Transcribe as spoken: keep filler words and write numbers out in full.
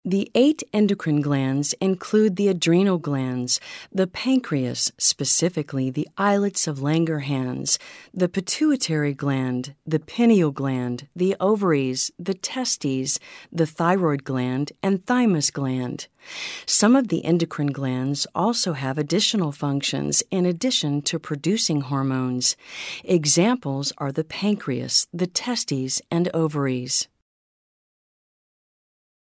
The eight endocrine glands include the adrenal glands, the pancreas, specifically the islets of Langerhans, the pituitary gland, the pineal gland, the ovaries, the testes, the thyroid gland, and thymus gland. Some of the endocrine glands also have additional functions in addition to producing hormones. Examples are the pancreas, the testes, and ovaries.